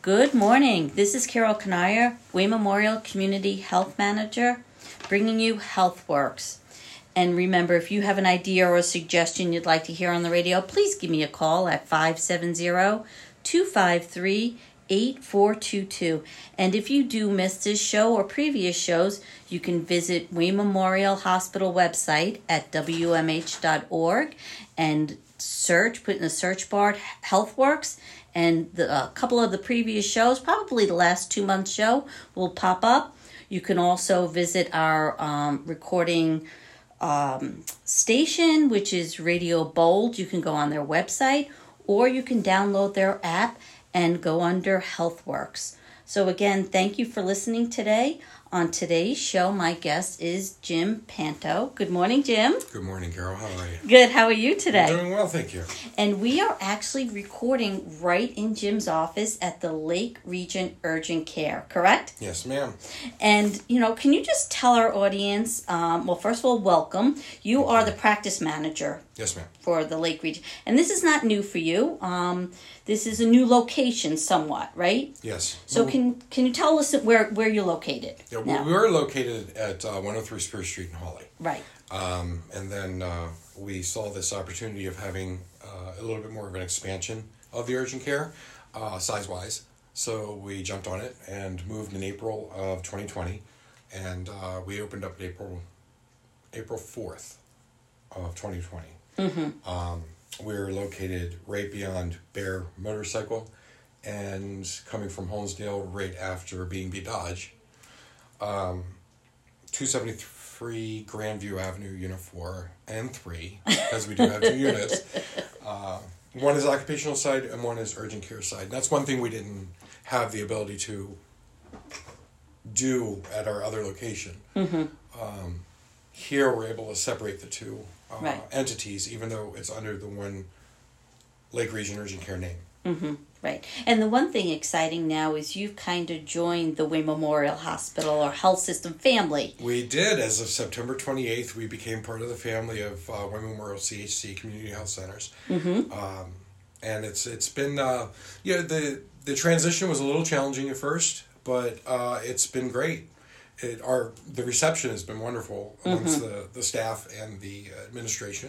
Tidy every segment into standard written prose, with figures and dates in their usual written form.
Good morning. This is Carol Kanaya, Wayne Memorial Community Health Manager, bringing you HealthWorks. And remember, if you have an idea or a suggestion you'd like to hear on the radio, please give me a call at 570-253-8422. And if you do miss this show or previous shows, you can visit Wayne Memorial Hospital website at wmh.org and put in the search bar HealthWorks, and a couple of the previous shows, probably the last 2 months show, will pop up. You can also visit our recording station, which is Radio Bold. You can go on their website, or you can download their app and go under HealthWorks. So again, thank you for listening today. On today's show, my guest is Jim Panto. Good morning, Jim. Good morning, Carol. How are you? Good. How are you today? I'm doing well, thank you. And we are actually recording right in Jim's office at the Lake Region Urgent Care, correct? Yes, ma'am. And, can you just tell our audience, well, first of all, welcome. You are the practice manager. Yes, ma'am. For the Lake Region. And this is not new for you. This is a new location somewhat, right? Yes. So can you tell us where you're located? Yeah, we're located at 103 Spruce Street in Hawley. Right. And then we saw this opportunity of having a little bit more of an expansion of the urgent care, size-wise. So we jumped on it and moved in April of 2020. And we opened up April 4th of 2020. Mm-hmm. We're located right beyond Bear Motorcycle and coming from Holmesdale right after B&B Dodge. 273 Grandview Avenue, Unit 4 and 3, because we do have 2 units. One is occupational side and one is urgent care side. And that's one thing we didn't have the ability to do at our other location. Mm-hmm. Here we're able to separate the two entities, even though it's under the one Lake Region Urgent Care name. Mm-hmm. Right. And the one thing exciting now is you've kind of joined the Wayne Memorial Hospital or health system family. We did. As of September 28th, we became part of the family of Wayne Memorial CHC Community Health Centers. Mm-hmm. And it's been, the transition was a little challenging at first, but it's been great. The reception has been wonderful amongst the staff and the administration.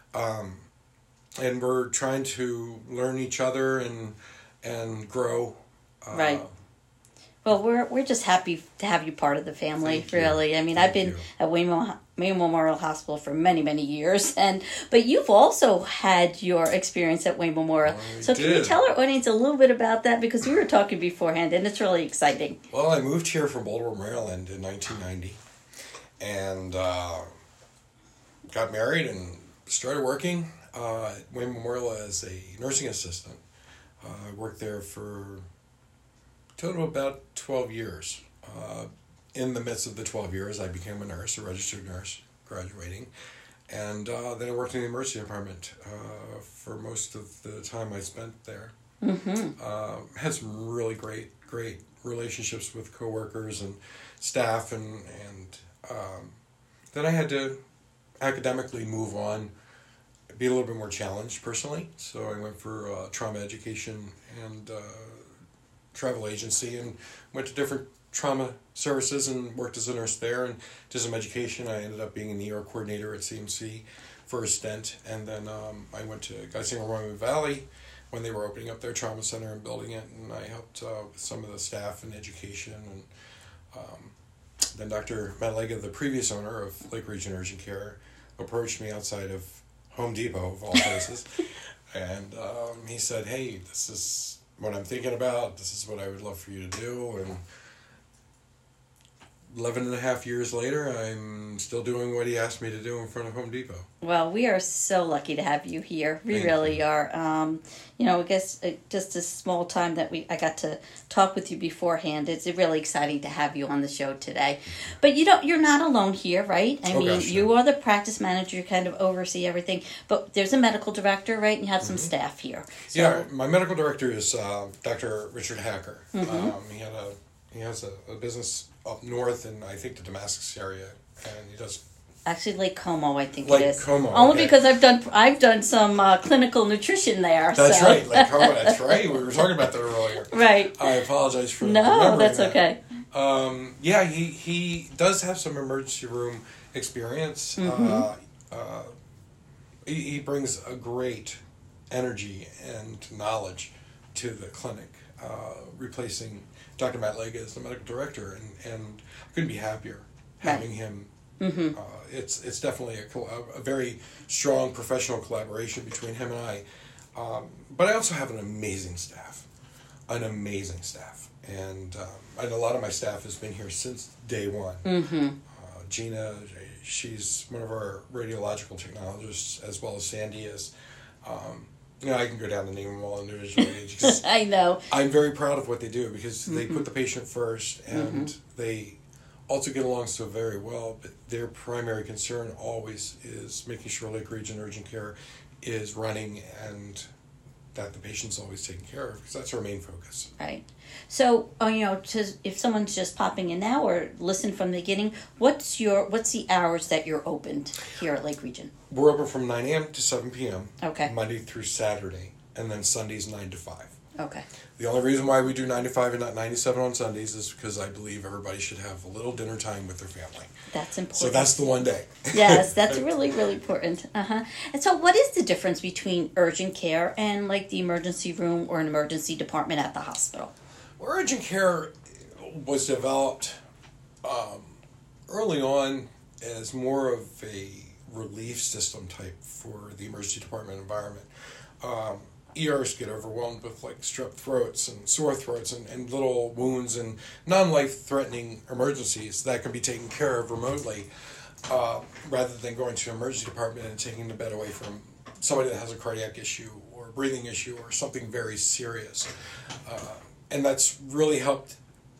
And we're trying to learn each other and grow. Right. Well, we're just happy to have you part of the family, really. I mean, I've been at Wayne Memorial Hospital for many, many years, but you've also had your experience at Wayne Memorial. Can you tell our audience a little bit about that? Because we were talking beforehand, and it's really exciting. Well, I moved here from Baltimore, Maryland in 1990, and got married and started working at Wayne Memorial as a nursing assistant. I worked there for a total of about 12 years. In the midst of the 12 years, I became a registered nurse, graduating. And then I worked in the emergency department for most of the time I spent there. Mm-hmm. Had some really great relationships with coworkers and staff, and then I had to academically move on, be a little bit more challenged personally. So I went for trauma education and travel agency and went to different trauma services and worked as a nurse there and did some education. I ended up being an ER coordinator at CMC for a stint, and then I went to Geisinger-Roanoke Valley when they were opening up their trauma center and building it, and I helped with some of the staff and education. And then Dr. Matt Lega, the previous owner of Lake Region Urgent Care, approached me outside of Home Depot, of all places, and he said, "Hey, this is what I'm thinking about. This is what I would love for you to do." And 11 and a half years later, I'm still doing what he asked me to do in front of Home Depot. Well, we are so lucky to have you here. We really are. I guess just a small time that I got to talk with you beforehand. It's really exciting to have you on the show today. But you're not alone here, right? You are the practice manager. You kind of oversee everything. But there's a medical director, right? And you have some staff here. So. Yeah, my medical director is Dr. Richard Hacker. Mm-hmm. He has a business up north in, I think, the Damascus area, and he does Actually, Lake Como, I think Lake it is. Como, Only okay. because I've done some clinical nutrition there. That's so. right, Lake Como. That's right. We were talking about that earlier. Right. I apologize for No, remembering that's that. okay. Yeah, he does have some emergency room experience. He brings a great energy and knowledge to the clinic, replacing Dr. Matt Lega as the medical director, and I couldn't be happier having him. It's definitely a very strong professional collaboration between him and I. But I also have an amazing staff, and a lot of my staff has been here since day one. Gina, she's one of our radiological technologists, as well as Sandy is. I can go down and name them all individually. Because I know. I'm very proud of what they do because they put the patient first, and they also get along so very well. But their primary concern always is making sure Lake Region Urgent Care is running and that the patient's always taken care of, because that's our main focus. Right. So, if someone's just popping in now or listen from the beginning, what's the hours that you're opened here at Lake Region? We're open from 9 a.m. to 7 p.m. Okay. Monday through Saturday, and then Sundays 9 to 5. Okay. The only reason why we do 9 to 5 and not 9 to 7 on Sundays is because I believe everybody should have a little dinner time with their family. That's important. So that's the one day. Yes, that's really, really important. And so what is the difference between urgent care and like the emergency room or an emergency department at the hospital? Well, urgent care was developed early on as more of a relief system type for the emergency department environment. ERs get overwhelmed with like strep throats and sore throats and little wounds and non-life-threatening emergencies that can be taken care of remotely, rather than going to an emergency department and taking the bed away from somebody that has a cardiac issue or a breathing issue or something very serious. And that's really helped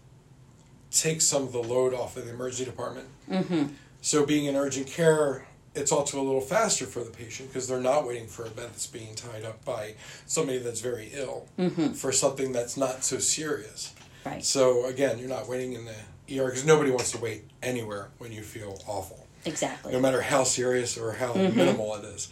take some of the load off of the emergency department. So being in urgent care, it's also a little faster for the patient because they're not waiting for a bed that's being tied up by somebody that's very ill for something that's not so serious. Right. So again, you're not waiting in the ER because nobody wants to wait anywhere when you feel awful. Exactly. No matter how serious or how minimal it is.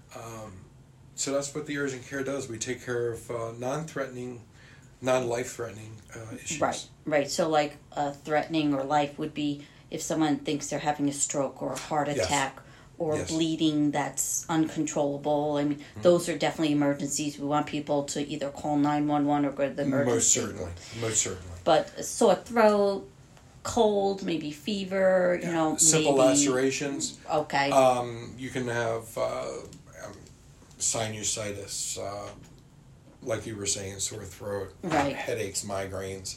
So that's what the urgent care does. We take care of non-threatening, non-life-threatening issues. Right. So like threatening or life would be if someone thinks they're having a stroke or a heart attack or bleeding that's uncontrollable. I mean, those are definitely emergencies. We want people to either call 911 or go to the emergency room. Most certainly. But sore throat, cold, maybe fever, simple maybe lacerations. Okay. You can have sinusitis, like you were saying, sore throat, headaches, migraines.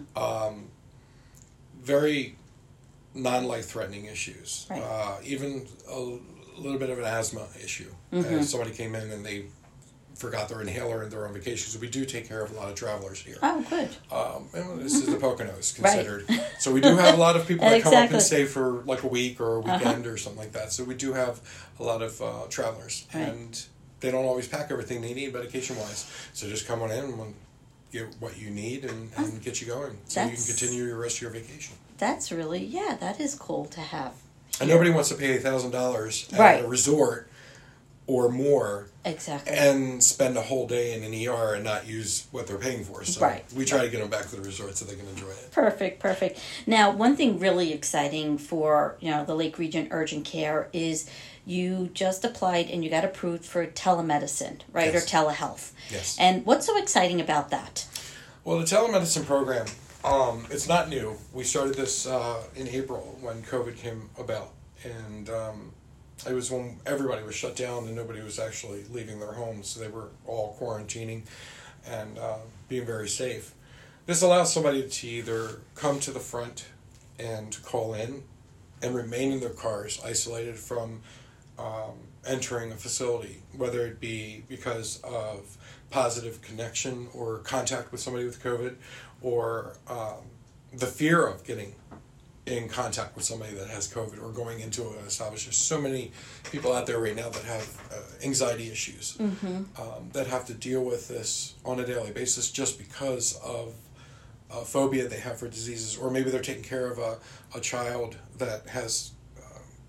Very non-life-threatening issues. Right. Even a little bit of an asthma issue. Somebody came in and they forgot their inhaler and they're on vacation. So we do take care of a lot of travelers here. Oh, good. And this is the Poconos considered. So we do have a lot of people that come up and stay for like a week or a weekend or something like that. So we do have a lot of travelers. Right. And they don't always pack everything they need medication-wise. So just come on in and get what you need and get you going. So you can continue the rest of your vacation. That's really, that is cool to have. And nobody wants to pay $1,000 at a resort or more and spend a whole day in an ER and not use what they're paying for. So we try to get them back to the resort so they can enjoy it. Perfect. Now, one thing really exciting for the Lake Region Urgent Care is you just applied and you got approved for telemedicine, right? Or telehealth. Yes. And what's so exciting about that? Well, the telemedicine program, it's not new. We started this in April when COVID came about. And it was when everybody was shut down and nobody was actually leaving their homes. So they were all quarantining and being very safe. This allows somebody to either come to the front and call in and remain in their cars isolated from entering a facility, whether it be because of positive connection or contact with somebody with COVID or the fear of getting in contact with somebody that has COVID or going into an establishment. There's so many people out there right now that have anxiety issues that have to deal with this on a daily basis just because of a phobia they have for diseases, or maybe they're taking care of a child that has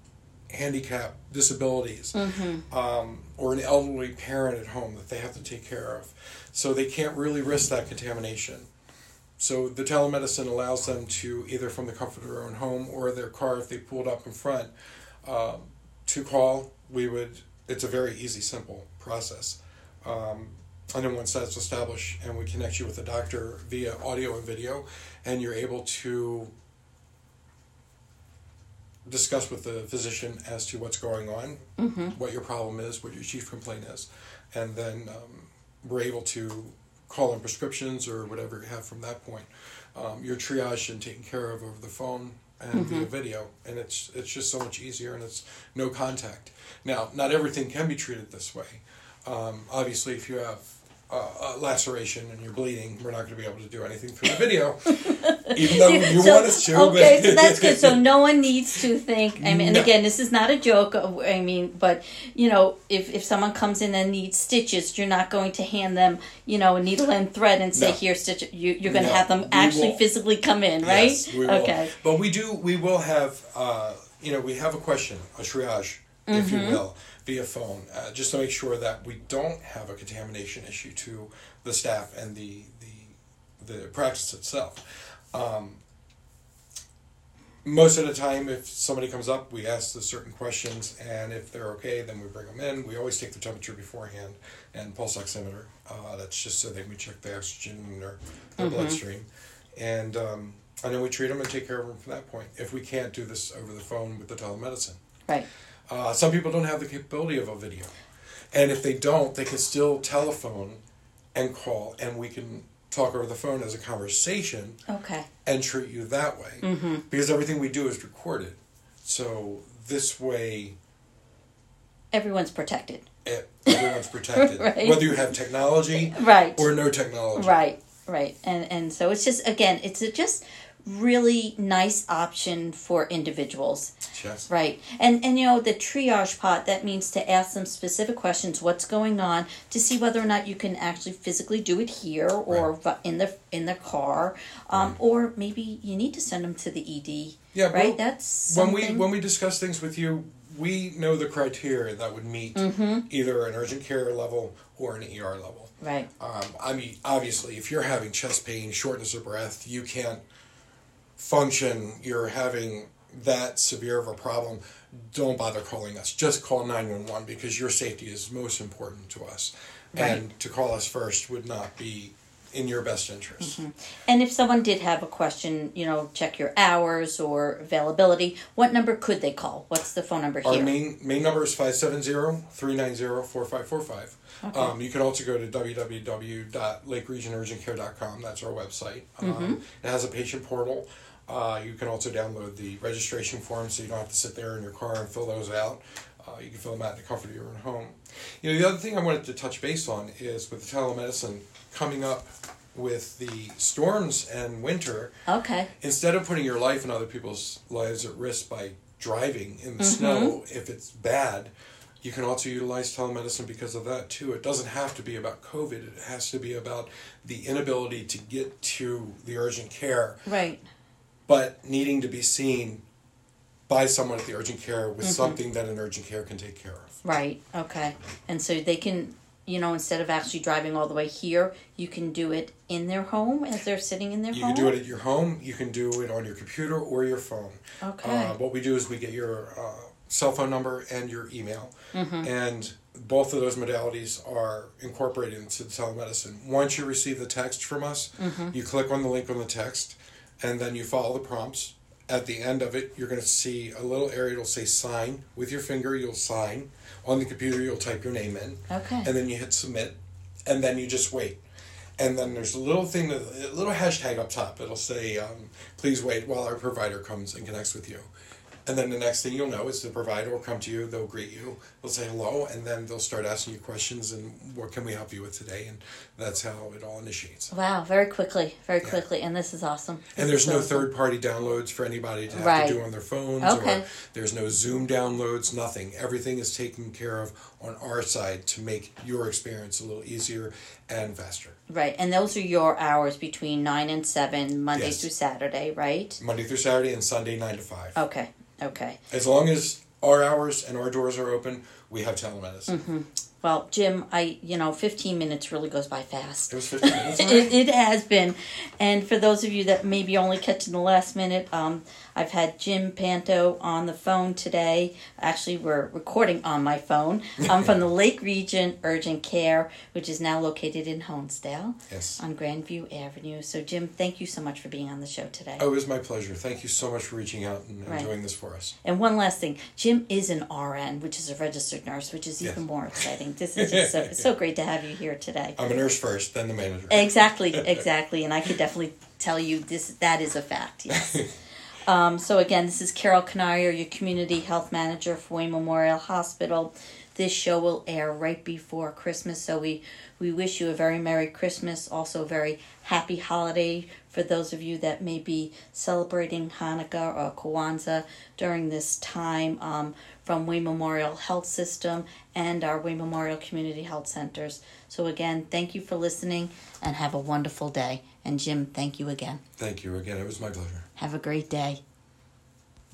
handicap, disabilities, or an elderly parent at home that they have to take care of. So they can't really risk that contamination. So the telemedicine allows them to, either from the comfort of their own home or their car, if they pulled up in front, to call. It's a very easy, simple process. And then once that's established and we connect you with a doctor via audio and video, and you're able to discuss with the physician as to what's going on, what your problem is, what your chief complaint is, and then we're able to call in prescriptions or whatever you have from that point. You're triaged and taken care of over the phone and via video, and it's just so much easier, and it's no contact. Now, not everything can be treated this way. Obviously, if you have a laceration and you're bleeding, we're not going to be able to do anything through the video, even though you want us to. Okay, so that's good. So no one needs to think, I mean, and again, this is not a joke, I mean, but, if someone comes in and needs stitches, you're not going to hand them, a needle and thread and say, here, stitch it. You're going to have them actually physically come in, right? Yes, we will. Okay. But we will have, we have a question, a triage, if you will, via phone, just to make sure that we don't have a contamination issue to the staff and the practice itself. Most of the time, if somebody comes up, we ask the certain questions, and if they're okay, then we bring them in. We always take the temperature beforehand and pulse oximeter. That's just so that we check the oxygen in their bloodstream. And then we treat them and take care of them from that point, if we can't do this over the phone with the telemedicine. Right. Some people don't have the capability of a video. And if they don't, they can still telephone and call, and we can talk over the phone as a conversation. Okay. And treat you that way. Because everything we do is recorded. So this way... everyone's protected. Everyone's protected. Right. Whether you have technology or no technology. Right. And so it's just, again, it's just really nice option for individuals. Yes. Right. And the triage pot, that means to ask them specific questions, what's going on, to see whether or not you can actually physically do it here or in the car, or maybe you need to send them to the ED. Yeah, right. Well, that's something. when we discuss things with you, we know the criteria that would meet either an urgent care level or an ER level. Right. I mean, obviously, if you're having chest pain, shortness of breath, you can't function, you're having that severe of a problem, don't bother calling us. Just call 911, because your safety is most important to us. Right. And to call us first would not be in your best interest. And if someone did have a question, check your hours or availability, what number could they call? What's the phone number here? Our main number is 570-390-4545. Okay. You can also go to www.lakeregionurgentcare.com. That's our website. It has a patient portal. You can also download the registration forms, so you don't have to sit there in your car and fill those out. You can fill them out in the comfort of your own home. The other thing I wanted to touch base on is with the telemedicine coming up with the storms and winter. Okay. Instead of putting your life and other people's lives at risk by driving in the snow, if it's bad, you can also utilize telemedicine because of that too. It doesn't have to be about COVID. It has to be about the inability to get to the urgent care. Right. But needing to be seen by someone at the urgent care with something that an urgent care can take care of. Right. Okay. And so they can, instead of actually driving all the way here, you can do it in their home as they're sitting in their home? You can do it at your home. You can do it on your computer or your phone. Okay. What we do is we get your cell phone number and your email. And both of those modalities are incorporated into the telemedicine. Once you receive the text from us, you click on the link on the text, and then you follow the prompts. At the end of it, you're going to see a little area. It'll say sign. With your finger, you'll sign. On the computer, you'll type your name in. Okay. And then you hit submit. And then you just wait. And then there's a little thing, a little hashtag up top. It'll say, please wait while our provider comes and connects with you. And then the next thing you'll know is the provider will come to you, they'll greet you, they'll say hello, and then they'll start asking you questions and what can we help you with today, and that's how it all initiates. Wow, very quickly, and this is awesome. And there's no third-party downloads for anybody to have to do on their phones, or there's no Zoom downloads, nothing. Everything is taken care of on our side to make your experience a little easier and faster. Right, and those are your hours between 9 and 7, Monday through Saturday, right? Monday through Saturday and Sunday 9 to 5. Okay. As long as our hours and our doors are open, we have telemedicine. Well, Jim, 15 minutes really goes by fast. It was 15 minutes. It has been. And for those of you that maybe only catching the last minute, I've had Jim Panto on the phone today. Actually, we're recording on my phone from the Lake Region Urgent Care, which is now located in Honesdale on Grandview Avenue. So, Jim, thank you so much for being on the show today. Oh, it was my pleasure. Thank you so much for reaching out and doing this for us. And one last thing. Jim is an RN, which is a registered nurse, which is even more exciting. This is just so great to have you here today. I'm a nurse first, then the manager. Exactly. And I could definitely tell you that is a fact, yes. So again, this is Carol Canario, your Community Health Manager for Wayne Memorial Hospital. This show will air right before Christmas, so we wish you a very Merry Christmas, also a very happy holiday for those of you that may be celebrating Hanukkah or Kwanzaa during this time from Wayne Memorial Health System and our Wayne Memorial Community Health Centers. So again, thank you for listening and have a wonderful day. And Jim, thank you again. Thank you again. It was my pleasure. Have a great day.